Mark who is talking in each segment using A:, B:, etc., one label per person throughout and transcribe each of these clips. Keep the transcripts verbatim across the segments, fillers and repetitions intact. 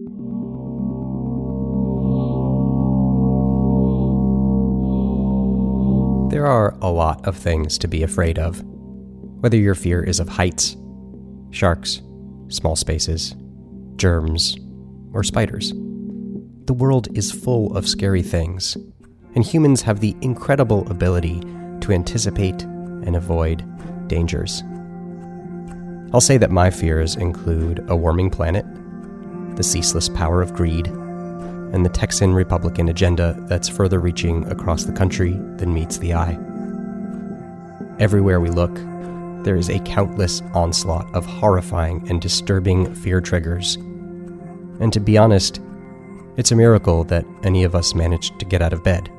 A: There are a lot of things to be afraid of, whether your fear is of heights, sharks, small spaces, germs, or spiders. The world is full of scary things, and humans have the incredible ability to anticipate and avoid dangers. I'll say that my fears include a warming planet, the ceaseless power of greed, and the Texan Republican agenda that's further reaching across the country than meets the eye. Everywhere we look, there is a countless onslaught of horrifying and disturbing fear triggers. And to be honest, it's a miracle that any of us managed to get out of bed.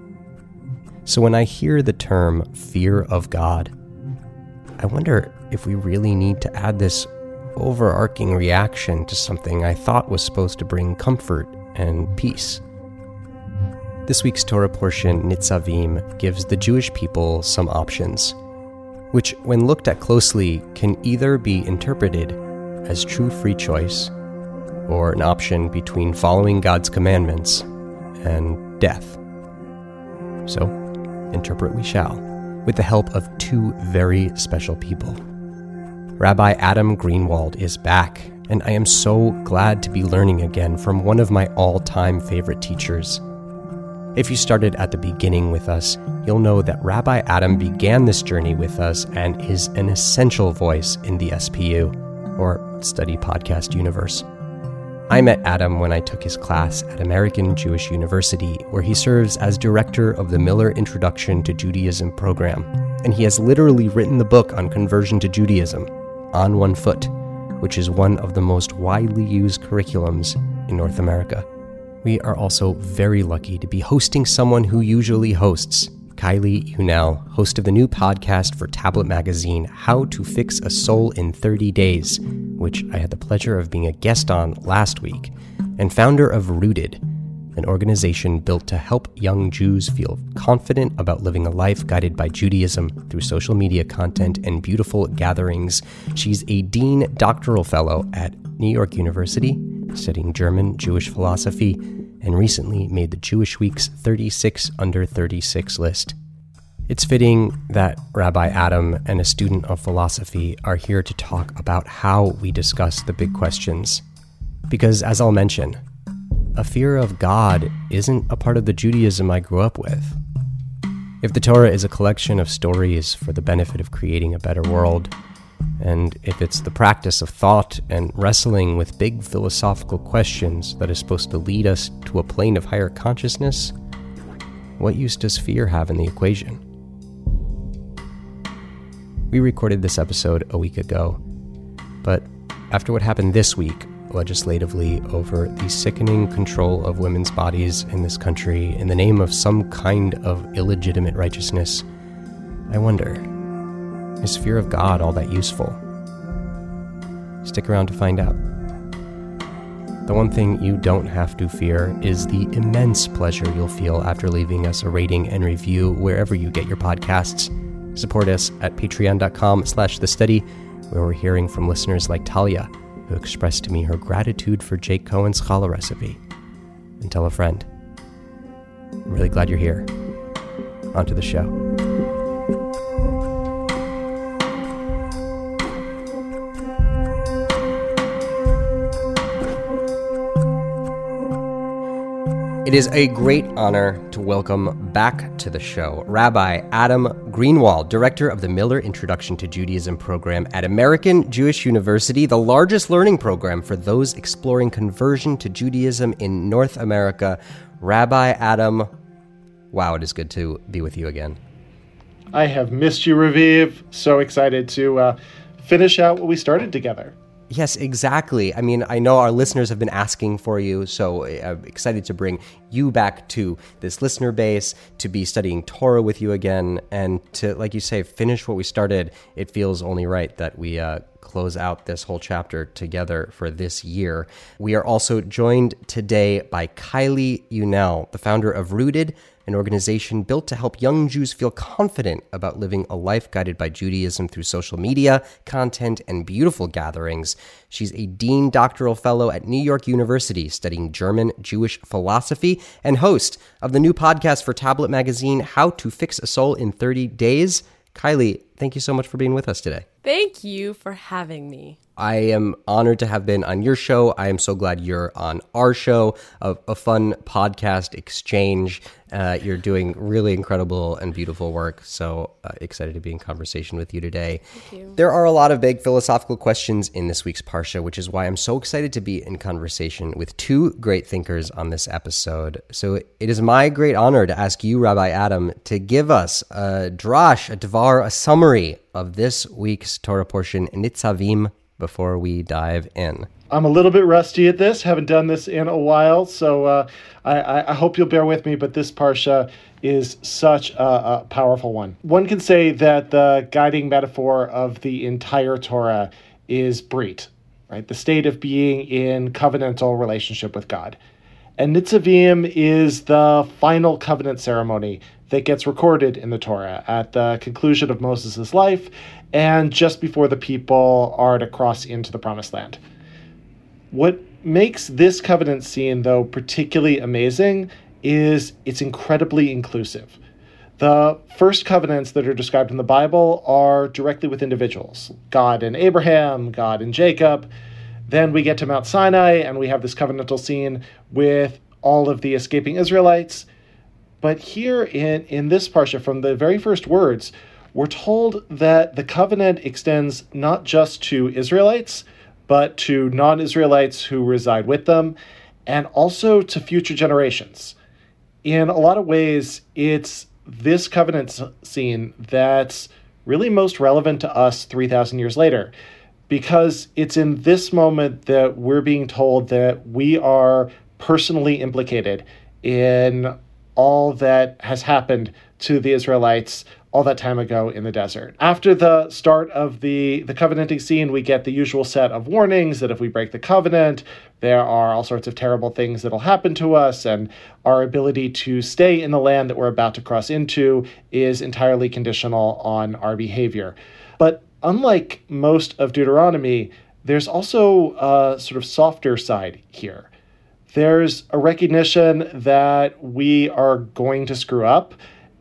A: So when I hear the term fear of God, I wonder if we really need to add this overarching reaction to something I thought was supposed to bring comfort and peace. This week's Torah portion, Nitzavim, gives the Jewish people some options, which, when looked at closely, can either be interpreted as true free choice or an option between following God's commandments and death. So, interpret we shall, with the help of two very special people. Rabbi Adam Greenwald is back, and I am so glad to be learning again from one of my all-time favorite teachers. If you started at the beginning with us, you'll know that Rabbi Adam began this journey with us and is an essential voice in the S P U, or Study Podcast universe. I met Adam when I took his class at American Jewish University, where he serves as director of the Miller Introduction to Judaism program, and he has literally written the book on conversion to Judaism, On One Foot, which is one of the most widely used curriculums in North America. We are also very lucky to be hosting someone who usually hosts, Kylie Unell, host of the new podcast for Tablet Magazine, How to Fix a Soul in thirty days, which I had the pleasure of being a guest on last week, and founder of Rooted, an organization built to help young Jews feel confident about living a life guided by Judaism through social media content and beautiful gatherings. She's a Dean Doctoral Fellow at New York University, studying German Jewish philosophy, and recently made the Jewish Week's thirty-six under thirty-six list. It's fitting that Rabbi Adam and a student of philosophy are here to talk about how we discuss the big questions. Because, as I'll mention, a fear of God isn't a part of the Judaism I grew up with. If the Torah is a collection of stories for the benefit of creating a better world, and if it's the practice of thought and wrestling with big philosophical questions that is supposed to lead us to a plane of higher consciousness, what use does fear have in the equation? We recorded this episode a week ago, but after what happened this week, legislatively, over the sickening control of women's bodies in this country in the name of some kind of illegitimate righteousness, I wonder, is fear of God all that useful? Stick around to find out. The one thing you don't have to fear is the immense pleasure you'll feel after leaving us a rating and review wherever you get your podcasts. Support us at patreon.com slash the study, where we're hearing from listeners like Talia, who expressed to me her gratitude for Jake Cohen's challah recipe. And tell a friend. I'm really glad you're here. On to the show. It is a great honor to welcome back to the show Rabbi Adam Greenwald, director of the Miller Introduction to Judaism program at American Jewish University, the largest learning program for those exploring conversion to Judaism in North America. Rabbi Adam, wow, it is good to be with you again.
B: I have missed you, Raviv. So excited to uh, finish out what we started together.
A: Yes, exactly. I mean, I know our listeners have been asking for you, so I'm excited to bring you back to this listener base, to be studying Torah with you again, and to, like you say, finish what we started. It feels only right that we uh, close out this whole chapter together for this year. We are also joined today by Kylie Unell, the founder of Rooted, an organization built to help young Jews feel confident about living a life guided by Judaism through social media, content, and beautiful gatherings. She's a Dean Doctoral Fellow at New York University studying German Jewish philosophy and host of the new podcast for Tablet Magazine, How to Fix a Soul in thirty days. Kylie, thank you so much for being with us today.
C: Thank you for having me.
A: I am honored to have been on your show. I am so glad you're on our show, a, a fun podcast exchange. Uh, you're doing really incredible and beautiful work. So uh, excited to be in conversation with you today.
C: Thank you.
A: There are a lot of big philosophical questions in this week's Parsha, which is why I'm so excited to be in conversation with two great thinkers on this episode. So it is my great honor to ask you, Rabbi Adam, to give us a drash, a dvar, a summary of this week's Torah portion, Nitzavim, before we dive in.
B: I'm a little bit rusty at this, haven't done this in a while, so uh, I, I hope you'll bear with me, but this Parsha is such a, a powerful one. One can say that the guiding metaphor of the entire Torah is Brit, right? The state of being in covenantal relationship with God. And Nitzavim is the final covenant ceremony that gets recorded in the Torah at the conclusion of Moses' life and just before the people are to cross into the Promised Land. What makes this covenant scene, though, particularly amazing is it's incredibly inclusive. The first covenants that are described in the Bible are directly with individuals, God and Abraham, God and Jacob. Then we get to Mount Sinai, and we have this covenantal scene with all of the escaping Israelites. But here in, in this Parsha, from the very first words, we're told that the covenant extends not just to Israelites, but to non-Israelites who reside with them, and also to future generations. In a lot of ways, it's this covenant scene that's really most relevant to us three thousand years later, because it's in this moment that we're being told that we are personally implicated in all that has happened to the Israelites all that time ago in the desert. After the start of the, the covenanting scene, we get the usual set of warnings that if we break the covenant, there are all sorts of terrible things that'll happen to us, and our ability to stay in the land that we're about to cross into is entirely conditional on our behavior. But unlike most of Deuteronomy, there's also a sort of softer side here. There's a recognition that we are going to screw up,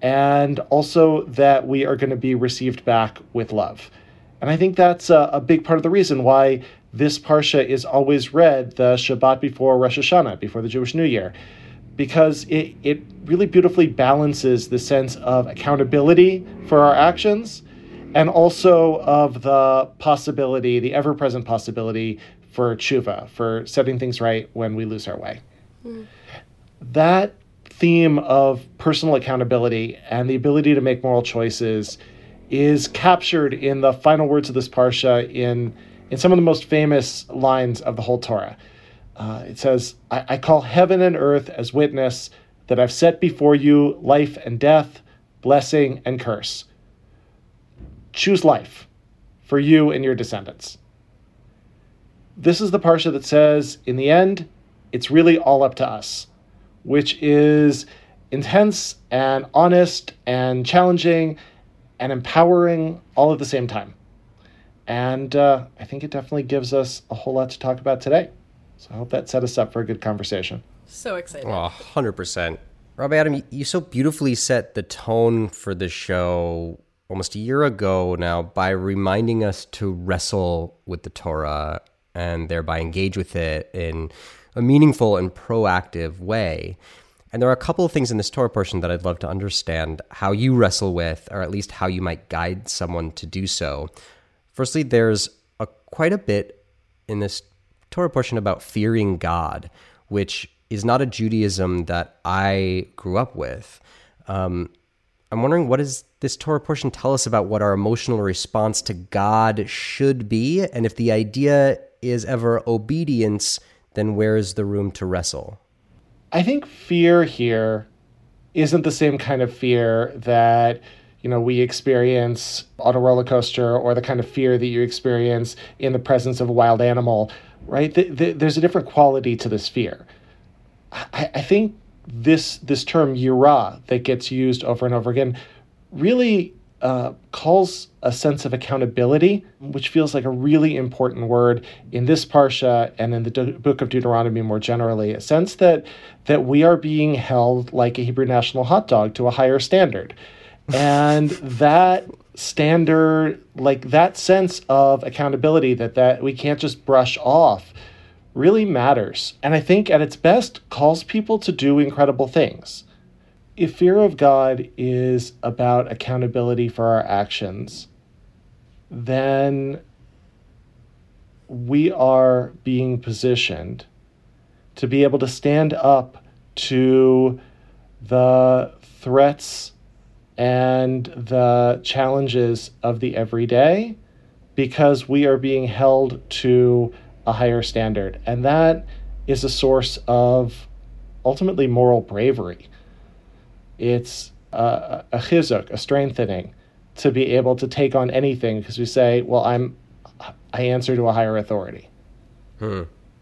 B: and also that we are going to be received back with love. And I think that's a, a big part of the reason why this Parsha is always read the Shabbat before Rosh Hashanah, before the Jewish New Year, because it, it really beautifully balances the sense of accountability for our actions and also of the possibility, the ever-present possibility for tshuva, for setting things right when we lose our way. Mm. That theme of personal accountability and the ability to make moral choices is captured in the final words of this Parsha in, in some of the most famous lines of the whole Torah. Uh, it says, I, I call heaven and earth as witness that I've set before you life and death, blessing and curse. Choose life for you and your descendants. This is the Parsha that says, in the end, it's really all up to us, which is intense and honest and challenging and empowering all at the same time. And uh, I think it definitely gives us a whole lot to talk about today. So I hope that set us up for a good conversation.
C: So excited.
A: Oh, one hundred percent. Rabbi Adam, you so beautifully set the tone for the show almost a year ago now by reminding us to wrestle with the Torah and thereby engage with it in a meaningful and proactive way. And there are a couple of things in this Torah portion that I'd love to understand how you wrestle with, or at least how you might guide someone to do so. Firstly, there's a, quite a bit in this Torah portion about fearing God, which is not a Judaism that I grew up with. Um, I'm wondering, what does this Torah portion tell us about what our emotional response to God should be? And if the idea is ever obedience, then where is the room to wrestle?
B: I think fear here isn't the same kind of fear that you know, we experience on a roller coaster, or the kind of fear that you experience in the presence of a wild animal, right? Th- th- there's a different quality to this fear. I, I think this this term yirah that gets used over and over again really uh, calls a sense of accountability, which feels like a really important word in this parsha and in the De- book of Deuteronomy more generally. A sense that that we are being held like a Hebrew national hot dog to a higher standard. And that standard, like that sense of accountability that, that we can't just brush off, really matters. And I think at its best calls people to do incredible things. If fear of God is about accountability for our actions, then we are being positioned to be able to stand up to the threats and the challenges of the everyday, because we are being held to a higher standard. And that is a source of ultimately moral bravery. It's a, a chizuk, a strengthening, to be able to take on anything, because we say, well, I'm, I answer to a higher authority.
A: Hmm.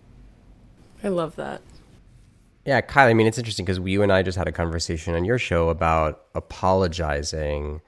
C: I love that.
A: Yeah, Kylie, I mean, it's interesting because you and I just had a conversation on your show about apologizing,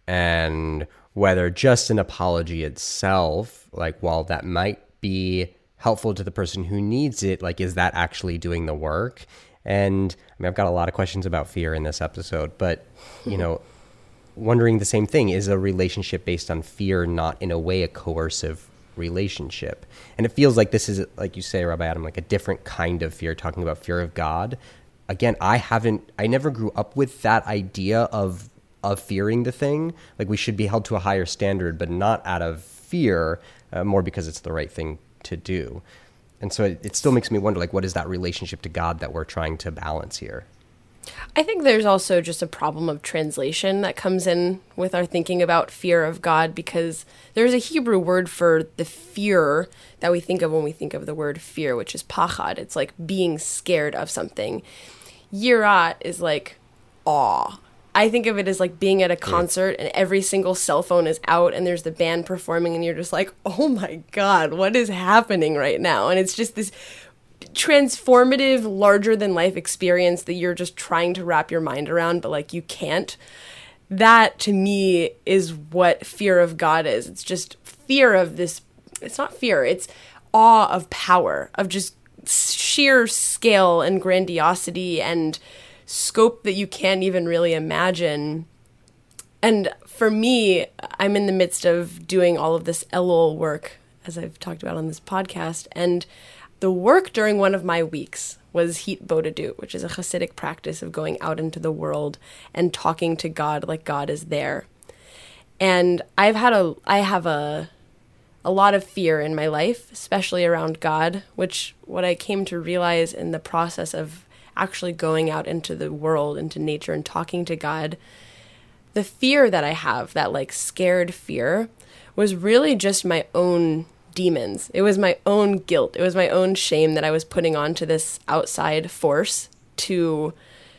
A: and whether just an apology itself, like while that might be helpful to the person who needs it, like, is that actually doing the work? And I mean, I've got a lot of questions about fear in this episode, but, you know, wondering the same thing, is a relationship based on fear not in a way a coercive relationship? And it feels like this is, like you say, Rabbi Adam, like a different kind of fear, talking about fear of God. Again, I haven't, I never grew up with that idea of of fearing the thing. Like, we should be held to a higher standard, but not out of fear, uh, more because it's the right thing to do. And so it, it still makes me wonder, like, what is that relationship to God that we're trying to balance here?
C: I think there's also just a problem of translation that comes in with our thinking about fear of God, because there's a Hebrew word for the fear that we think of when we think of the word fear, which is pachad. It's like being scared of something. Yirat is like awe. I think of it as like being at a concert and every single cell phone is out and there's the band performing and you're just like, oh my God, what is happening right now? And it's just this transformative, larger than life experience that you're just trying to wrap your mind around, but like you can't. That to me is what fear of God is. It's just fear of this. It's not fear. It's awe of power, of just sheer scale and grandiosity and scope that you can't even really imagine. And for me, I'm in the midst of doing all of this Elul work, as I've talked about on this podcast, and the work during one of my weeks was Hitbodedut, which is a Hasidic practice of going out into the world and talking to God like God is there. And I've had a, I have a, a lot of fear in my life, especially around God, which what I came to realize in the process of actually going out into the world, into nature and talking to God, the fear that I have, that like scared fear, was really just my own demons. It was my own guilt. It was my own shame that I was putting onto this outside force to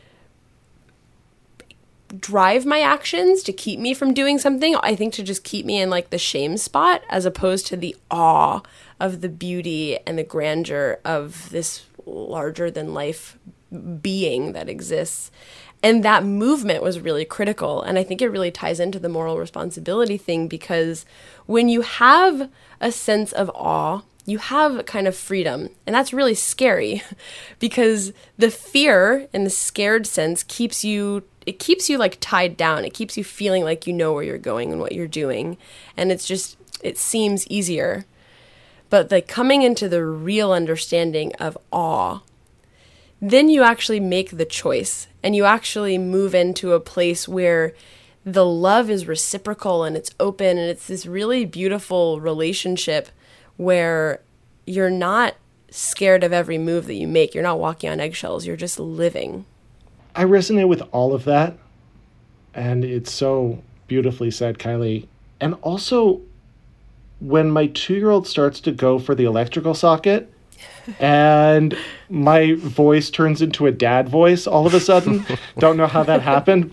C: drive my actions, to keep me from doing something. I think to just keep me in like the shame spot, as opposed to the awe of the beauty and the grandeur of this larger than life being that exists. And that movement was really critical. And I think it really ties into the moral responsibility thing, because when you have a sense of awe, you have a kind of freedom. And that's really scary, because the fear and the scared sense keeps you, it keeps you like tied down. It keeps you feeling like you know where you're going and what you're doing. And it's just, it seems easier. But like coming into the real understanding of awe, then you actually make the choice and you actually move into a place where the love is reciprocal and it's open, and it's this really beautiful relationship where you're not scared of every move that you make. You're not walking on eggshells. You're just living.
B: I resonate with all of that. And it's so beautifully said, Kylie. And also, when my two-year-old starts to go for the electrical socket and my voice turns into a dad voice all of a sudden, don't know how that happened, but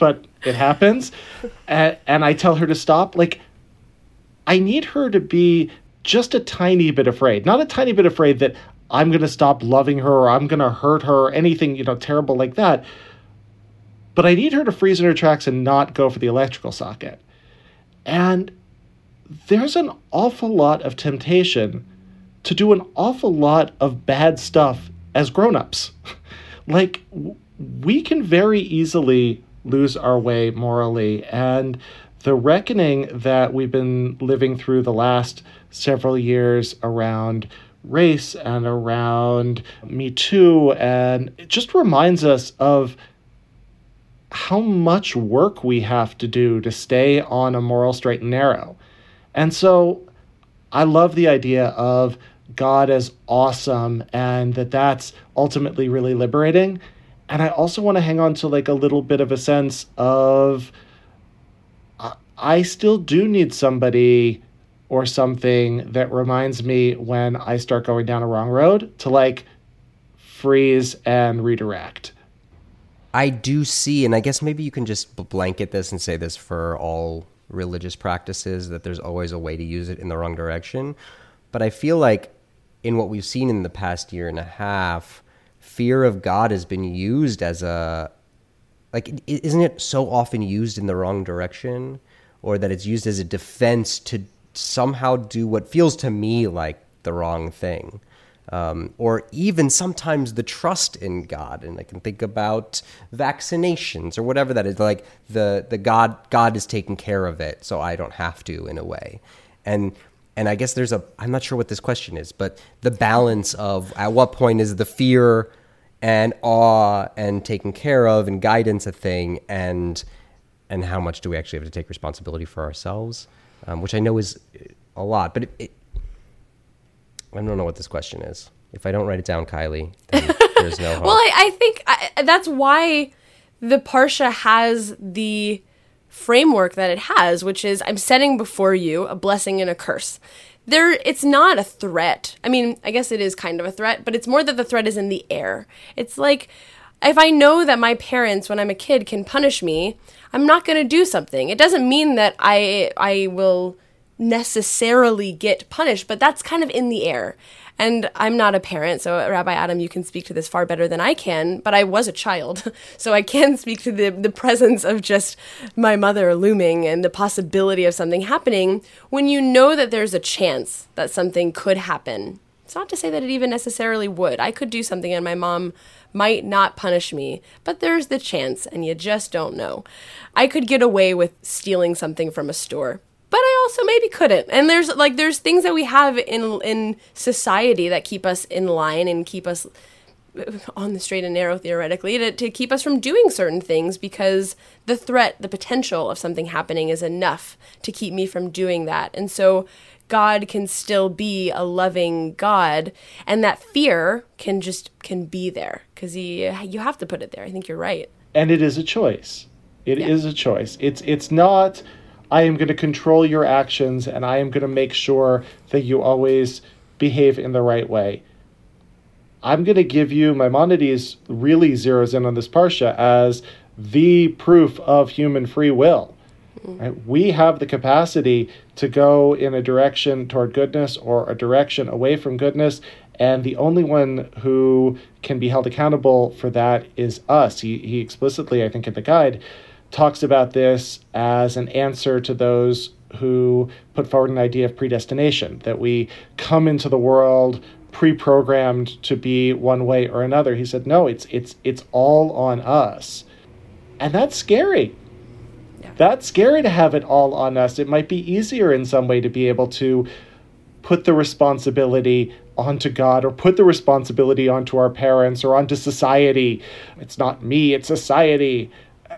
B: it happens. and, and I tell her to stop. Like, I need her to be just a tiny bit afraid, not a tiny bit afraid that I'm going to stop loving her or I'm going to hurt her or anything, you know, terrible like that. But I need her to freeze in her tracks and not go for the electrical socket. And there's an awful lot of temptation to do an awful lot of bad stuff as grown-ups. Like, we can very easily lose our way morally, and the reckoning that we've been living through the last several years around race and around Me Too, and it just reminds us of how much work we have to do to stay on a moral straight and narrow. And so I love the idea of God as awesome and that that's ultimately really liberating. And I also want to hang on to like a little bit of a sense of I still do need somebody or something that reminds me when I start going down a wrong road to like freeze and redirect.
A: I do see, and I guess maybe you can just blanket this and say this for all religious practices, that there's always a way to use it in the wrong direction. But I feel like in what we've seen in the past year and a half, fear of God has been used as a, like, isn't it so often used in the wrong direction? Or that it's used as a defense to somehow do what feels to me like the wrong thing. Um, or even sometimes the trust in God. And I can think about vaccinations or whatever that is, like the, the God, God is taking care of it, so I don't have to, in a way. And, and I guess there's a, I'm not sure what this question is, but the balance of at what point is the fear and awe and taking care of and guidance a thing, and, and how much do we actually have to take responsibility for ourselves, um, which I know is a lot, but it, it, I don't know what this question is. If I don't write it down, Kylie, then there's no hope.
C: Well, I, I think I, that's why the Parsha has the framework that it has, which is I'm setting before you a blessing and a curse. There, it's not a threat. I mean, I guess it is kind of a threat, but it's more that the threat is in the air. It's like, if I know that my parents, when I'm a kid, can punish me, I'm not going to do something. It doesn't mean that I I will necessarily get punished, but that's kind of in the air. And I'm not a parent, so Rabbi Adam, you can speak to this far better than I can, but I was a child, so I can speak to the, the presence of just my mother looming and the possibility of something happening. When you know that there's a chance that something could happen, it's not to say that it even necessarily would. I could do something and my mom might not punish me, but there's the chance, and you just don't know. I could get away with stealing something from a store, but I also maybe couldn't. And there's like there's things that we have in in society that keep us in line and keep us on the straight and narrow, theoretically, to, to keep us from doing certain things, because the threat, the potential of something happening is enough to keep me from doing that. And so God can still be a loving God, and that fear can just can be there because he you have to put it there. I think you're right.
B: And it is a choice. It
C: yeah.
B: is a choice. It's it's not I am going to control your actions and I am going to make sure that you always behave in the right way. I'm going to give you, Maimonides really zeroes in on this Parsha as the proof of human free will. Mm-hmm. Right? We have the capacity to go in a direction toward goodness or a direction away from goodness, and the only one who can be held accountable for that is us. He, he explicitly, I think in the guide, talks about this as an answer to those who put forward an idea of predestination, that we come into the world pre-programmed to be one way or another. He said, no, it's it's it's all on us. And that's scary. Yeah. That's scary to have it all on us. It might be easier in some way to be able to put the responsibility onto God or put the responsibility onto our parents or onto society. It's not me, it's society.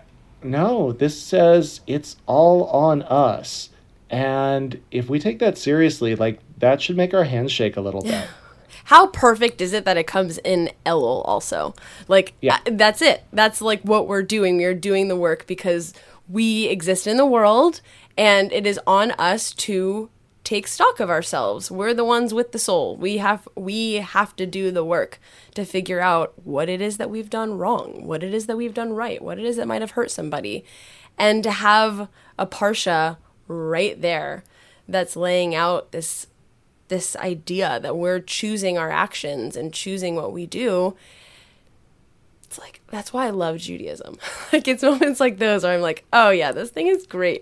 B: No, this says it's all on us. And if we take that seriously, like, that should make our hands shake a little bit.
C: How perfect is it that it comes in Elul also? Like, yeah. that's it. That's like what we're doing. We are doing the work because we exist in the world, and it is on us to take stock of ourselves. We're the ones with the soul. We have we have to do the work to figure out what it is that we've done wrong, what it is that we've done right, what it is that might have hurt somebody. And to have a Parsha right there that's laying out this this idea that we're choosing our actions and choosing what we do. It's like, that's why I love Judaism. Like, it's moments like those where I'm like, oh yeah, this thing is great.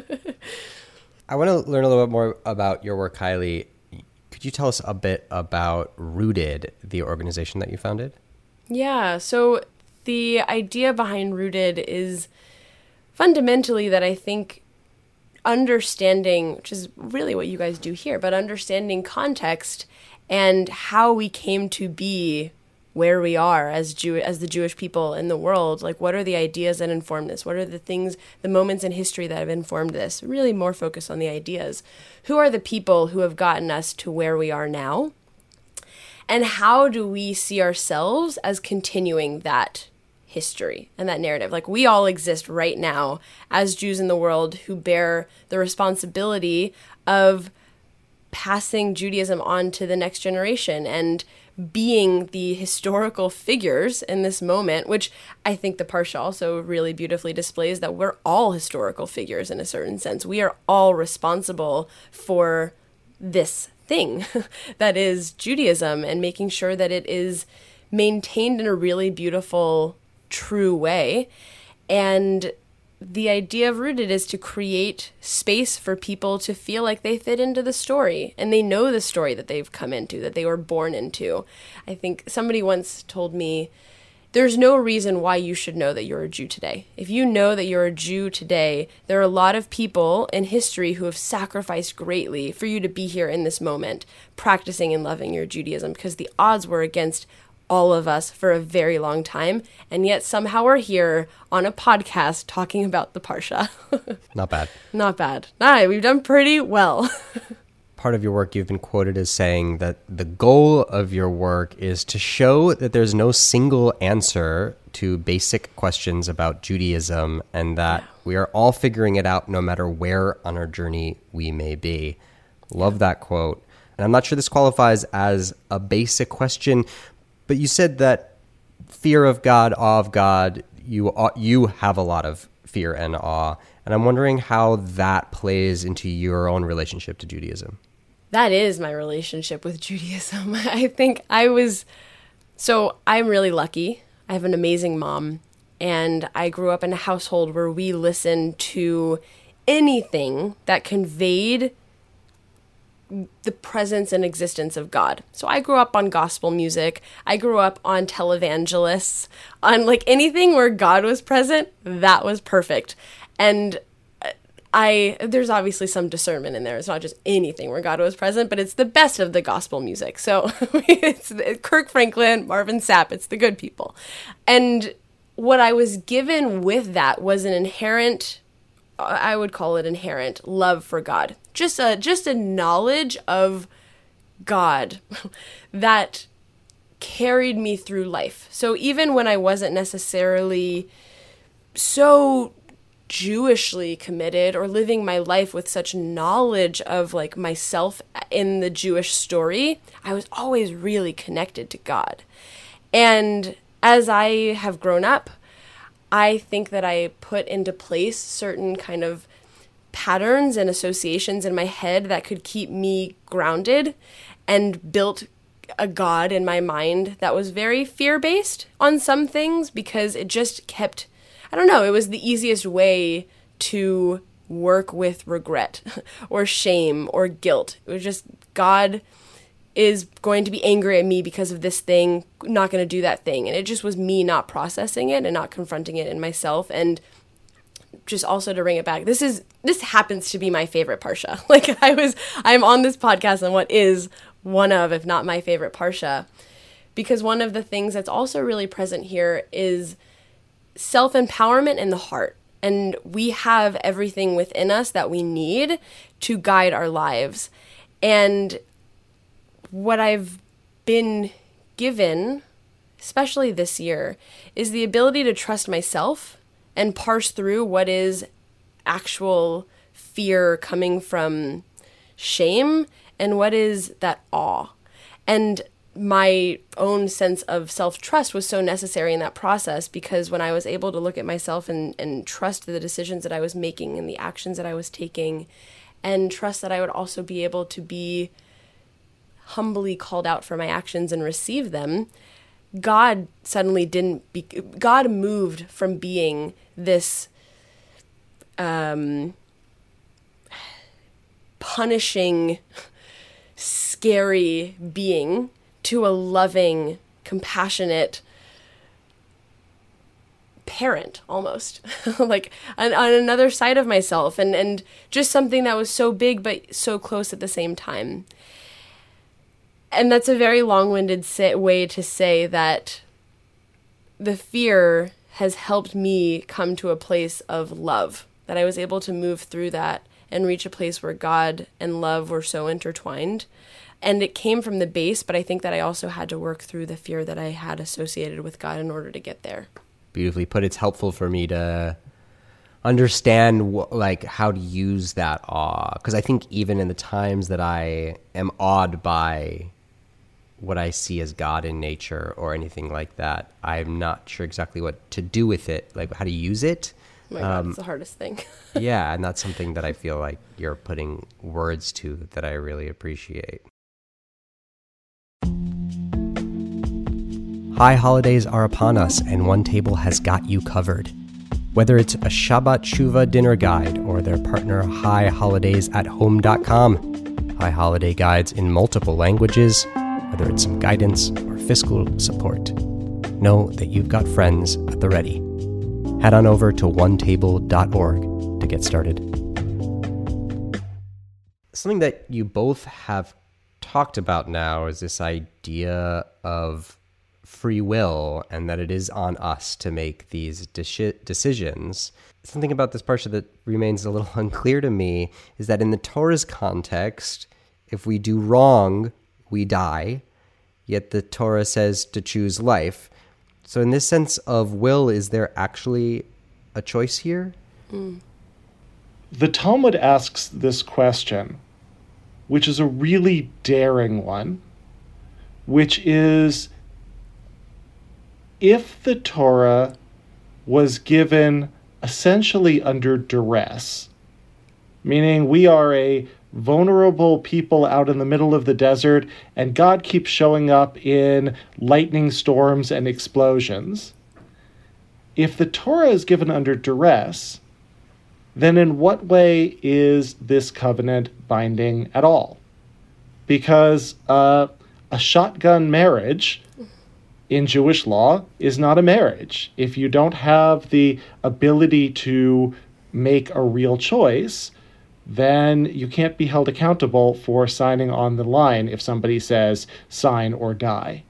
A: I want to learn a little bit more about your work, Kylie. Could you tell us a bit about Rooted, the organization that you founded?
C: Yeah, so the idea behind Rooted is fundamentally that I think understanding, which is really what you guys do here, but understanding context and how we came to be where we are as Jew as the Jewish people in the world. Like, what are the ideas that inform this? What are the things, the moments in history that have informed this? Really more focused on the ideas. Who are the people who have gotten us to where we are now? And how do we see ourselves as continuing that history and that narrative? Like, we all exist right now as Jews in the world who bear the responsibility of passing Judaism on to the next generation and being the historical figures in this moment, which I think the Parsha also really beautifully displays that we're all historical figures in a certain sense. We are all responsible for this thing that is Judaism and making sure that it is maintained in a really beautiful, true way. And the idea of Rooted is to create space for people to feel like they fit into the story and they know the story that they've come into, that they were born into. I think somebody once told me, there's no reason why you should know that you're a Jew today. If you know that you're a Jew today, there are a lot of people in history who have sacrificed greatly for you to be here in this moment, practicing and loving your Judaism, because the odds were against all of us for a very long time, and yet somehow we're here on a podcast talking about the Parsha.
A: Not bad.
C: Not bad. Nah, we've done pretty well.
A: Part of your work, you've been quoted as saying that the goal of your work is to show that there's no single answer to basic questions about Judaism, and that yeah. we are all figuring it out no matter where on our journey we may be. Love that quote. And I'm not sure this qualifies as a basic question, but you said that fear of God, awe of God, you you have a lot of fear and awe. And I'm wondering how that plays into your own relationship to Judaism.
C: That is my relationship with Judaism. I think I was, so I'm really lucky. I have an amazing mom, and I grew up in a household where we listened to anything that conveyed the presence and existence of God. So I grew up on gospel music. I grew up on televangelists, on like anything where God was present, that was perfect. And I, there's obviously some discernment in there. It's not just anything where God was present, but it's the best of the gospel music. So it's Kirk Franklin, Marvin Sapp, it's the good people. And what I was given with that was an inherent, I would call it inherent love for God. Just a just a knowledge of God that carried me through life. So even when I wasn't necessarily so Jewishly committed or living my life with such knowledge of like myself in the Jewish story, I was always really connected to God. And as I have grown up, I think that I put into place certain kind of patterns and associations in my head that could keep me grounded, and built a God in my mind that was very fear-based on some things, because it just kept, I don't know, it was the easiest way to work with regret or shame or guilt. It was just, God is going to be angry at me because of this thing, not going to do that thing. And it just was me not processing it and not confronting it in myself. And just also to bring it back, this is, this happens to be my favorite Parsha. Like I was, I'm on this podcast on what is one of, if not my favorite Parsha, because one of the things that's also really present here is self-empowerment in the heart. And we have everything within us that we need to guide our lives. And what I've been given, especially this year, is the ability to trust myself and parse through what is actual fear coming from shame and what is that awe. And my own sense of self-trust was so necessary in that process, because when I was able to look at myself and, and trust the decisions that I was making and the actions that I was taking, and trust that I would also be able to be humbly called out for my actions and receive them, God suddenly didn't be, God moved from being this um, punishing, scary being to a loving, compassionate parent, almost. Like on, on another side of myself, and, and just something that was so big but so close at the same time. And that's a very long-winded say, way to say that the fear has helped me come to a place of love, that I was able to move through that and reach a place where God and love were so intertwined. And it came from the base, but I think that I also had to work through the fear that I had associated with God in order to get there.
A: Beautifully put. It's helpful for me to understand wh- like how to use that awe, because I think even in the times that I am awed by what I see as God in nature or anything like that, I'm not sure exactly what to do with it, like how to use it.
C: Oh my God,
A: um,
C: it's the hardest thing.
A: Yeah, and that's something that I feel like you're putting words to that I really appreciate. High holidays are upon us, and One Table has got you covered. Whether it's a Shabbat Shuvah dinner guide or their partner high holidays at home dot com, High Holiday guides in multiple languages, whether it's some guidance or fiscal support, know that you've got friends at the ready. Head on over to one table dot org to get started. Something that you both have talked about now is this idea of free will, and that it is on us to make these de- decisions. Something about this parsha that remains a little unclear to me is that in the Torah's context, if we do wrong, we die, yet the Torah says to choose life. So in this sense of will, is there actually a choice here?
C: Mm.
B: The Talmud asks this question, which is a really daring one, which is, if the Torah was given essentially under duress, meaning we are a vulnerable people out in the middle of the desert, and God keeps showing up in lightning storms and explosions. If the Torah is given under duress, then in what way is this covenant binding at all? Because uh, a shotgun marriage in Jewish law is not a marriage. If you don't have the ability to make a real choice, then you can't be held accountable for signing on the line if somebody says sign or die.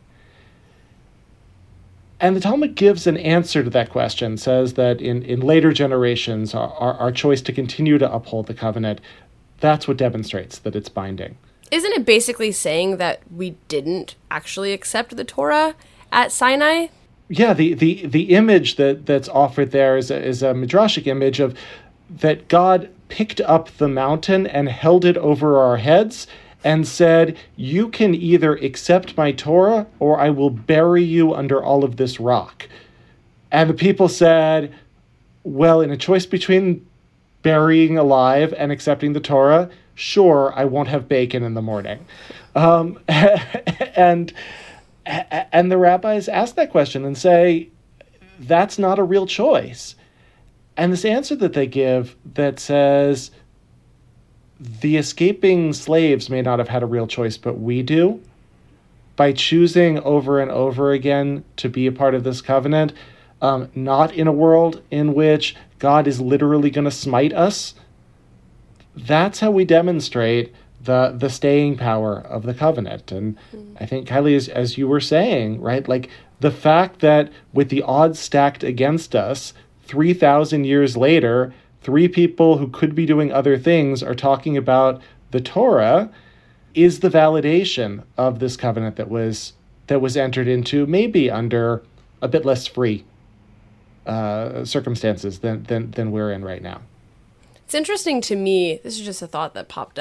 B: And the Talmud gives an answer to that question, says that in, in later generations, our, our, our choice to continue to uphold the covenant, that's what demonstrates that it's binding.
C: Isn't it basically saying that we didn't actually accept the Torah at Sinai?
B: Yeah, the, the, the image that, that's offered there is a, is a midrashic image of that God picked up the mountain and held it over our heads and said, you can either accept my Torah or I will bury you under all of this rock. And the people said, well, in a choice between burying alive and accepting the Torah, sure, I won't have bacon in the morning. Um, and and the rabbis ask that question and say, that's not a real choice. And this answer that they give that says, the escaping slaves may not have had a real choice, but we do. By choosing over and over again to be a part of this covenant, um, not in a world in which God is literally going to smite us, that's how we demonstrate the the staying power of the covenant. And mm. I think, Kylie, as, as you were saying, right, like the fact that with the odds stacked against us, three thousand years later, three people who could be doing other things are talking about the Torah is the validation of this covenant that was that was entered into, maybe under a bit less free uh, circumstances than, than than we're in right now.
C: It's interesting to me, this is just a thought that popped up,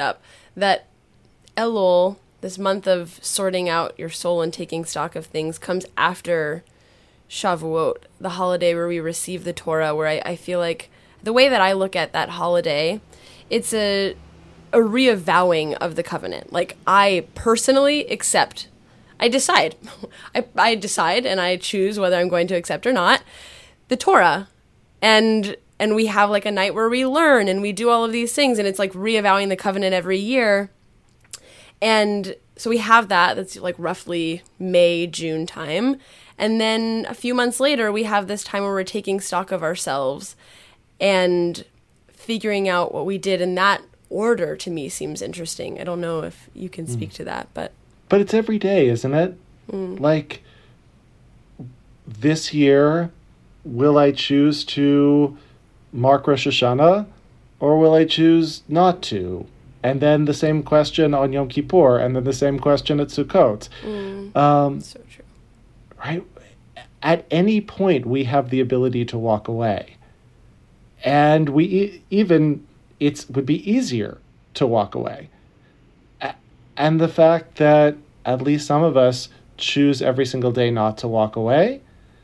C: that Elul, this month of sorting out your soul and taking stock of things, comes after Shavuot, the holiday where we receive the Torah, where I, I feel like the way that I look at that holiday, it's a a reavowing of the covenant. Like, I personally accept, I decide, I, I decide and I choose whether I'm going to accept or not the Torah. And and we have like a night where we learn and we do all of these things, and it's like reavowing the covenant every year. And so we have that, that's like roughly May, June time. And then a few months later, we have this time where we're taking stock of ourselves and figuring out what we did. And that order to me seems interesting. I don't know if you can speak mm. to that, but...
B: But it's every day, isn't it? Mm. Like, this year, will I choose to mark Rosh Hashanah, or will I choose not to? And then the same question on Yom Kippur, and then the same question at Sukkot.
C: Mm.
B: Um,
C: so true.
B: Right? At any point, we have the ability to walk away. And we e- even... it would be easier to walk away. And the fact that at least some of us choose every single day not to walk away,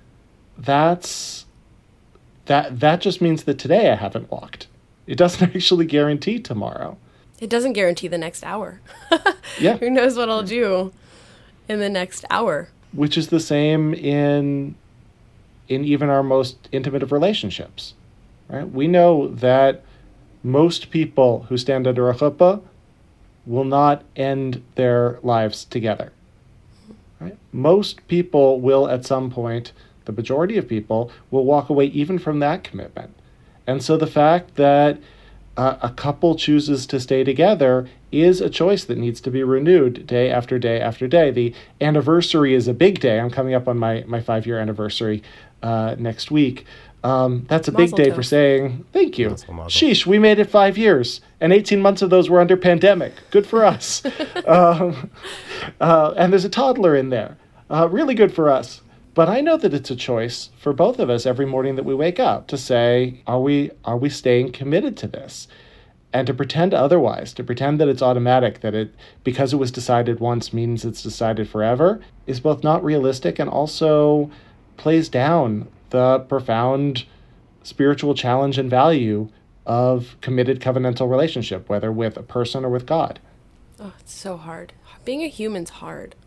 B: that's that that just means that today I haven't walked. It doesn't actually guarantee tomorrow.
C: It doesn't guarantee the next hour.
B: Yeah.
C: Who knows what I'll do in the next hour?
B: Which is the same in in even our most intimate of relationships. Right? We know that most people who stand under a chuppah will not end their lives together. Right? Most people will at some point, the majority of people, will walk away even from that commitment. And so the fact that uh, a couple chooses to stay together is a choice that needs to be renewed day after day after day. The anniversary is a big day. I'm coming up on my, my five-year anniversary uh, next week. Um, that's a
C: Mazel
B: big day
C: tov.
B: for saying, thank you.
A: Mazel, mazel.
B: Sheesh, we made it five years. And eighteen months of those were under pandemic. Good for us. um, uh, and there's a toddler in there. Uh, really good for us. But I know that it's a choice for both of us every morning that we wake up to say, are we are we staying committed to this? And to pretend otherwise, to pretend that it's automatic, that it, because it was decided once means it's decided forever, is both not realistic and also plays down the profound spiritual challenge and value of committed covenantal relationship, whether with a person or with God.
C: Oh, it's so hard. Being a human's hard.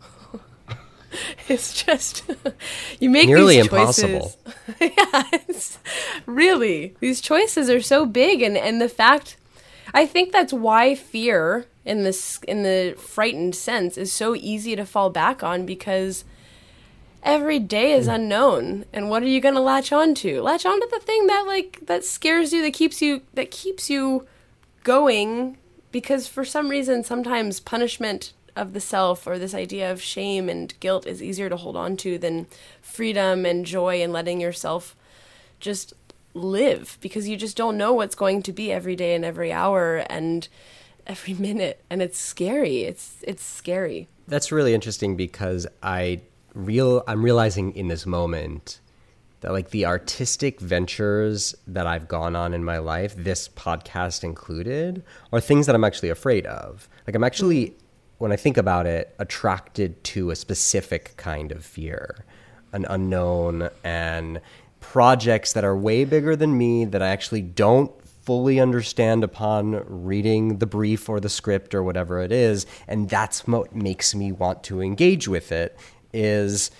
C: It's just, you make
A: nearly
C: these
A: impossible.
C: choices. Yeah, it's really, these choices are so big, and, and the fact, I think that's why fear in this, in the frightened sense, is so easy to fall back on, because every day is unknown, and what are you going to latch on to? Latch on to the thing that like that scares you, that keeps you that keeps you going, because for some reason sometimes punishment of the self, or this idea of shame and guilt, is easier to hold on to than freedom and joy and letting yourself just live, because you just don't know what's going to be every day and every hour and every minute, and it's scary. It's it's scary.
A: That's really interesting, because I real I'm realizing in this moment that like the artistic ventures that I've gone on in my life, this podcast included, are things that I'm actually afraid of. Like I'm actually, when I think about it, attracted to a specific kind of fear, an unknown, and projects that are way bigger than me that I actually don't fully understand upon reading the brief or the script or whatever it is. And that's what makes me want to engage with it, is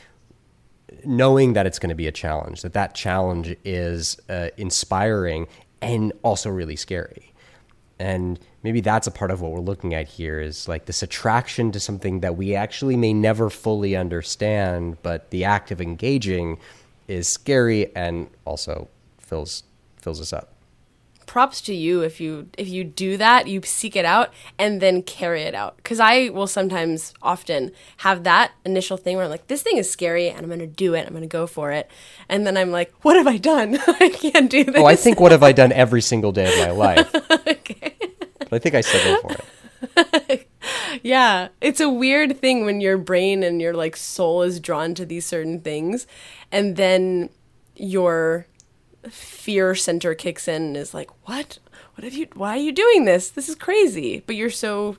A: knowing that it's going to be a challenge, that that challenge is uh, inspiring and also really scary. And maybe that's a part of what we're looking at here, is like this attraction to something that we actually may never fully understand, but the act of engaging is scary and also fills fills us up.
C: Props to you if you if you do that, you seek it out and then carry it out. Because I will sometimes often have that initial thing where I'm like, this thing is scary and I'm going to do it. I'm going to go for it. And then I'm like, what have I done? I can't do this.
A: Oh, I think what have I done every single day of my life?
C: Okay.
A: But I think I still go for it.
C: Yeah. It's a weird thing when your brain and your like soul is drawn to these certain things. And then your fear center kicks in and is like, what? What have you, why are you doing this? This is crazy. But you're so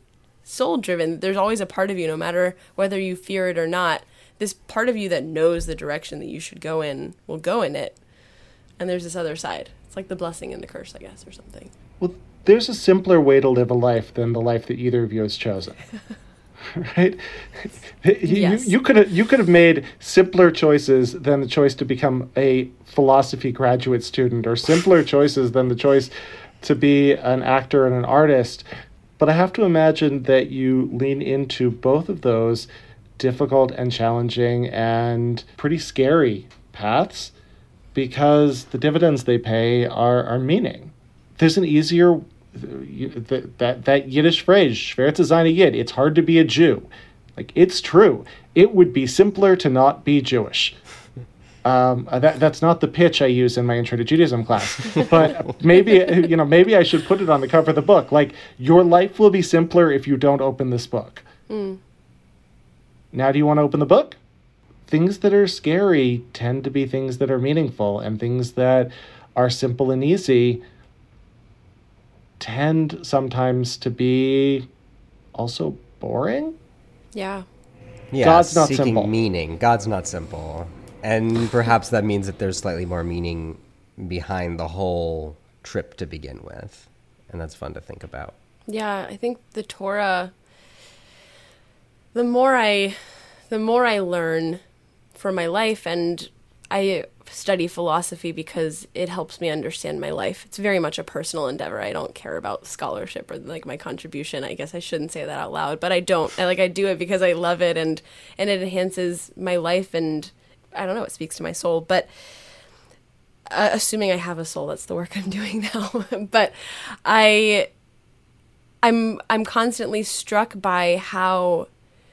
C: soul driven. There's always a part of you, no matter whether you fear it or not. This part of you that knows the direction that you should go in will go in it. And there's this other side. It's like the blessing and the curse, I guess, or something.
B: Well, there's a simpler way to live a life than the life that either of you has chosen. Right? You,
C: Yes.
B: you, you could have you could have made simpler choices than the choice to become a philosophy graduate student, or simpler choices than the choice to be an actor and an artist. But I have to imagine that you lean into both of those difficult and challenging and pretty scary paths, because the dividends they pay are, are meaning. There's an easier, that, that, that Yiddish phrase, schwer zu sein a Yid, it's hard to be a Jew. Like, it's true. It would be simpler to not be Jewish. Um, that that's not the pitch I use in my Intro to Judaism class, but maybe, you know, maybe I should put it on the cover of the book. Like, your life will be simpler if you don't open this book.
C: Mm.
B: Now, do you want to open the book? Things that are scary tend to be things that are meaningful, and things that are simple and easy tend sometimes to be also boring.
C: Yeah.
A: Yeah,
B: God's not
A: seeking
B: simple.
A: meaning. God's not simple. And perhaps that means that there's slightly more meaning behind the whole trip to begin with. And that's fun to think about.
C: Yeah, I think the Torah, the more I the more I learn for my life, and I study philosophy because it helps me understand my life. It's very much a personal endeavor. I don't care about scholarship or like my contribution. I guess I shouldn't say that out loud, but I don't. I like I do it because I love it, and and it enhances my life, and I don't know, it speaks to my soul. But uh, assuming I have a soul, that's the work I'm doing now. But I I'm I'm constantly struck by how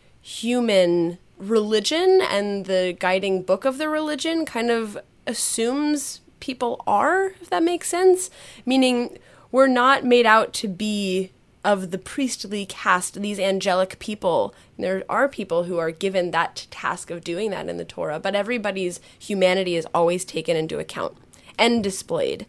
C: human religion and the guiding book of the religion kind of assumes people are, if that makes sense. Meaning, we're not made out to be of the priestly caste, these angelic people. There are people who are given that task of doing that in the Torah, but everybody's humanity is always taken into account and displayed.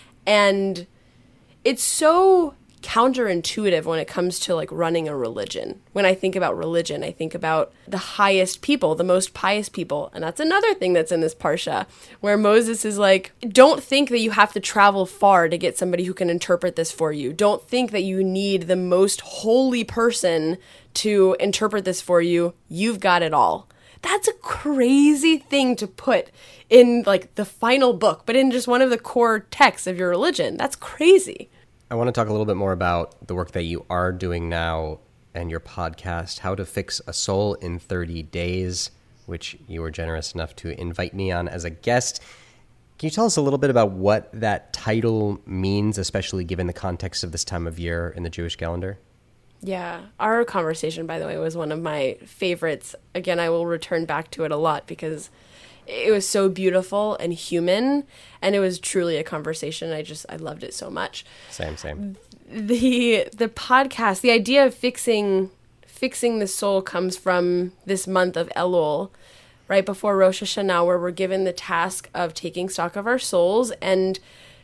C: And it's so counterintuitive when it comes to like running a religion. When I think about religion, I think about the highest people, the most pious people. And that's another thing that's in this Parsha, where Moses is like, don't think that you have to travel far to get somebody who can interpret this for you. Don't think that you need the most holy person to interpret this for you. You've got it all. That's a crazy thing to put in like the final book, but in just one of the core texts of your religion. That's crazy.
A: I want to talk a little bit more about the work that you are doing now and your podcast, How to Fix a Soul in thirty days, which you were generous enough to invite me on as a guest. Can you tell us a little bit about what that title means, especially given the context of this time of year in the Jewish calendar?
C: Yeah. Our conversation, by the way, was one of my favorites. Again, I will return back to it a lot because it was so beautiful and human, and it was truly a conversation. I just, I loved it so much.
A: Same, same.
C: The the podcast, the idea of fixing fixing the soul comes from this month of Elul, right before Rosh Hashanah, where we're given the task of taking stock of our souls and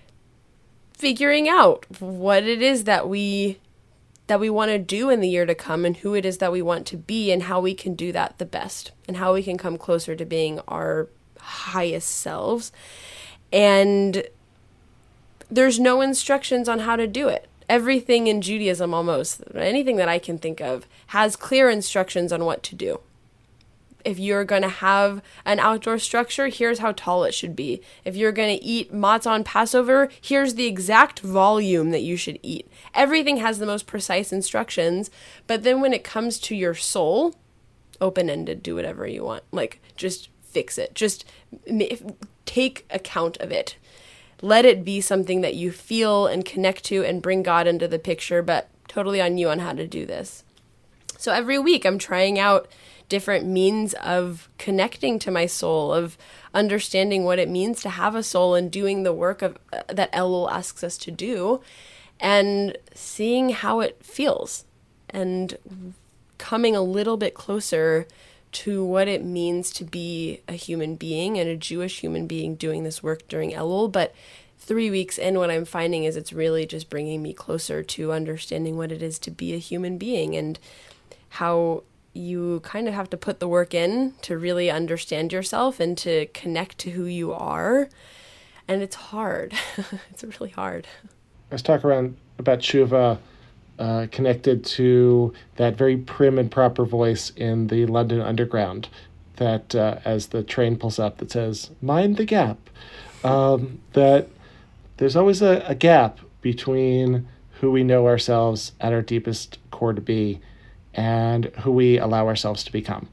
C: figuring out what it is that we that we want to do in the year to come, and who it is that we want to be, and how we can do that the best, and how we can come closer to being our highest selves. And there's no instructions on how to do it. Everything in Judaism, almost anything that I can think of, has clear instructions on what to do. If you're going to have an outdoor structure, here's how tall it should be. If you're going to eat matzah on Passover, here's the exact volume that you should eat. Everything has the most precise instructions, but then when it comes to your soul, open-ended, do whatever you want. Like, just fix it. Just take account of it. Let it be something that you feel and connect to, and bring God into the picture, but totally on you on how to do this. So every week I'm trying out different means of connecting to my soul, of understanding what it means to have a soul, and doing the work of uh, that Elul asks us to do, and seeing how it feels, and coming a little bit closer to what it means to be a human being and a Jewish human being doing this work during Elul, but three weeks in, what I'm finding is it's really just bringing me closer to understanding what it is to be a human being and how you kind of have to put the work in to really understand yourself and to connect to who you are. And it's hard. It's really hard.
B: Let's talk around about tshuva uh, connected to that very prim and proper voice in the London Underground that uh, as the train pulls up that says, mind the gap. Um, that there's always a, a gap between who we know ourselves at our deepest core to be and who we allow ourselves to become.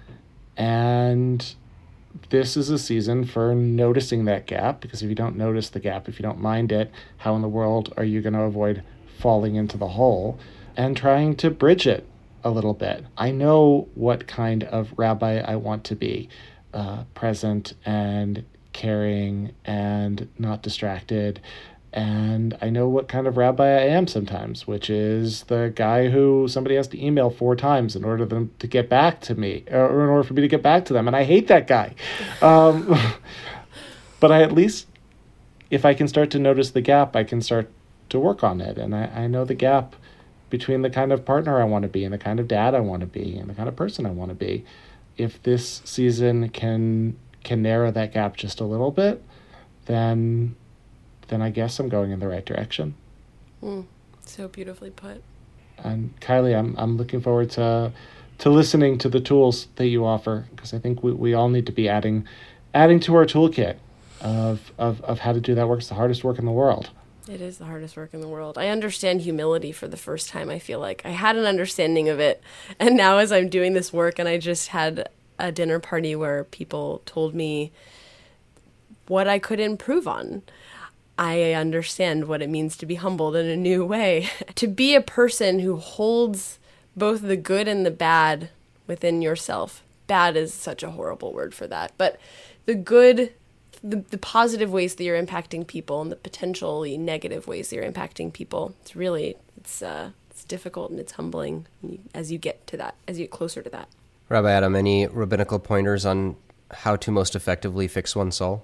B: And this is a season for noticing that gap, because if you don't notice the gap, if you don't mind it, how in the world are you going to avoid falling into the hole, and trying to bridge it a little bit. I know what kind of rabbi I want to be, uh, present and caring and not distracted. And I know what kind of rabbi I am sometimes, which is the guy who somebody has to email four times in order for them to get back to me, or in order for me to get back to them. And I hate that guy. Um, but I at least, if I can start to notice the gap, I can start to work on it. And I, I know the gap between the kind of partner I want to be and the kind of dad I want to be and the kind of person I want to be. If this season can can narrow that gap just a little bit, then... then I guess I'm going in the right direction.
C: Mm, so beautifully put.
B: And Kylie, I'm I'm looking forward to to listening to the tools that you offer, because I think we, we all need to be adding adding to our toolkit of, of of how to do that work. It's the hardest work in the world.
C: It is the hardest work in the world. I understand humility for the first time, I feel like. I had an understanding of it. And now as I'm doing this work, and I just had a dinner party where people told me what I could improve on, I understand what it means to be humbled in a new way. To be a person who holds both the good and the bad within yourself. Bad is such a horrible word for that. But the good, the, the positive ways that you're impacting people and the potentially negative ways that you're impacting people. It's really, it's uh, it's difficult and it's humbling as you get to that, as you get closer to that.
A: Rabbi Adam, any rabbinical pointers on how to most effectively fix one's soul?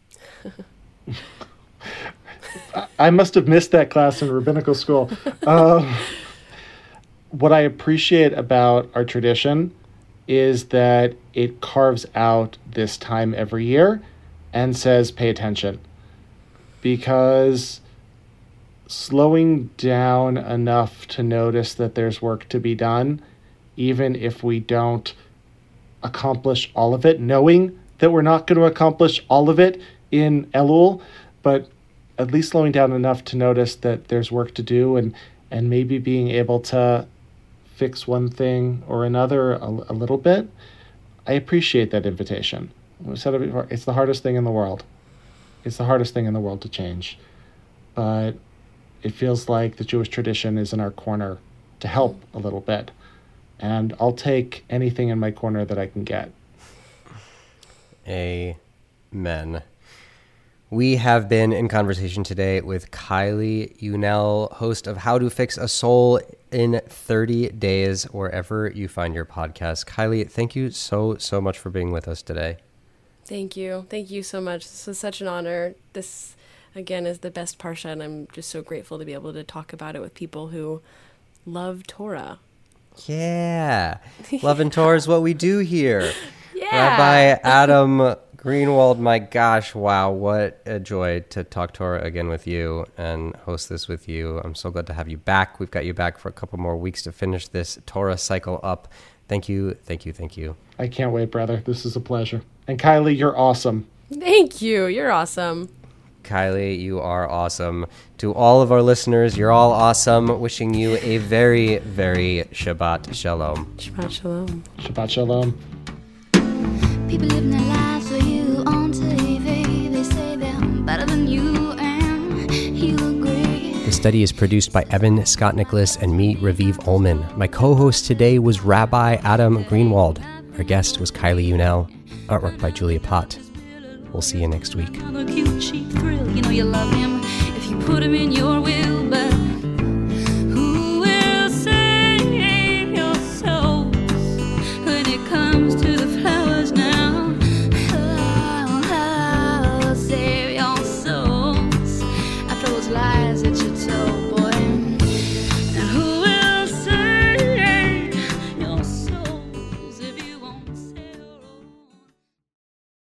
B: I must have missed that class in rabbinical school. Um, what I appreciate about our tradition is that it carves out this time every year and says, pay attention. Because slowing down enough to notice that there's work to be done, even if we don't accomplish all of it, knowing that we're not going to accomplish all of it in Elul, but at least slowing down enough to notice that there's work to do, and, and maybe being able to fix one thing or another a, a little bit. I appreciate that invitation. We said it before, it's the hardest thing in the world. It's the hardest thing in the world to change. But it feels like the Jewish tradition is in our corner to help a little bit. And I'll take anything in my corner that I can get.
A: Amen. We have been in conversation today with Kylie Unell, host of How to Fix a Soul in thirty days, wherever you find your podcast. Kylie, thank you so, so much for being with us today.
C: Thank you. Thank you so much. This was such an honor. This, again, is the best Parsha, and I'm just so grateful to be able to talk about it with people who love Torah.
A: Yeah. Love and Torah is what we do here.
C: Yeah.
A: Rabbi Adam Greenwald, my gosh, wow, what a joy to talk Torah again with you and host this with you. I'm so glad to have you back. We've got you back for a couple more weeks to finish this Torah cycle up. Thank you, thank you, thank you.
B: I can't wait, brother. This is a pleasure. And Kylie, you're awesome.
C: Thank you. You're awesome.
A: Kylie, you are awesome. To all of our listeners, you're all awesome. Wishing you a very, very Shabbat Shalom.
C: Shabbat Shalom.
B: Shabbat Shalom.
D: People living their lives for you on T V. They say they're better than you, and you agree.
A: The study is produced by Evan Scott Nicholas and me, Raviv Ullman. My co-host today was Rabbi Adam Greenwald. Our guest was Kylie Unell. Artwork by Julia Pott. We'll see you next week.
D: Cute, cheap thrill. You know you love him if you put him in your will, but